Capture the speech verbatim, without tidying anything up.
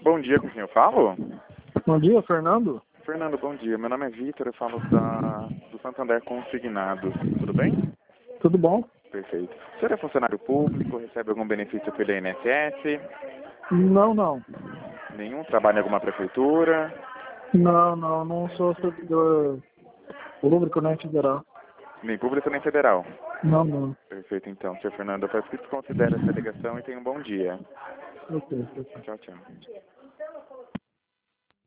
Bom dia, com quem eu falo? Bom dia, Fernando. Fernando, bom dia. Meu nome é Vitor, eu falo da, do Santander Consignados. Tudo bem? Tudo bom? Perfeito. O senhor é funcionário público, recebe algum benefício pelo I N S S? Não, não. Nenhum? Trabalha em alguma prefeitura? Não, não, não sou servidor público nem federal. Nem público nem federal? Não, não. Perfeito, então. senhor Fernando, eu peço que desconsidere essa ligação e tenha um bom dia. Ok, ok. Tchau, tchau.